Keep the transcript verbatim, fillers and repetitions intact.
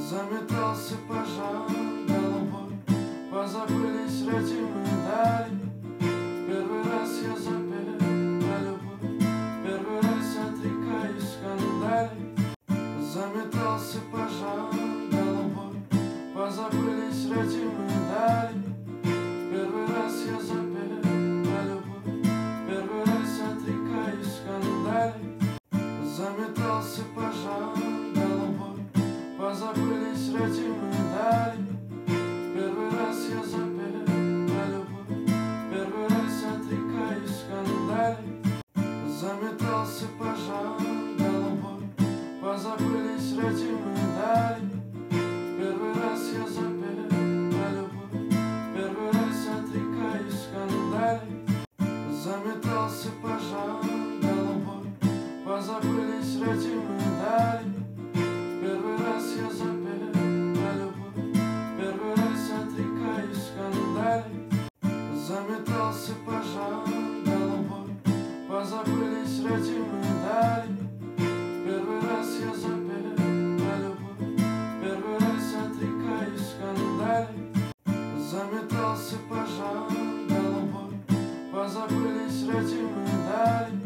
Заметался пожар голубой, позабылись родимые дали. В первый раз я запел про любовь, в первый раз отрекаюсь скандалей. Заметался пожар голубой, позабылись родимые дали. В первый раз я запел про любовь, в первый раз отрекаюсь скандалей. Заметался пожар голубой, позабылись родимые дали. В первый раз я запел про любовь, в первый раз отрекаюсь скандалей. Заметался пожар голубой, позабылись родимые дали. В первый раз я запел про любовь, в первый раз отрекаюсь скандалей. Заметался пожар голубой, позабылись родимые дали. В первый раз я запел про любовь, в первый раз отрекаюсь скандалей. Заметался пожар голубой, позабылись родимые дали. В первый раз я запел про любовь, в первый раз отрекаюсь скандалей. Заметался пожар голубой, позабылись родимые дали.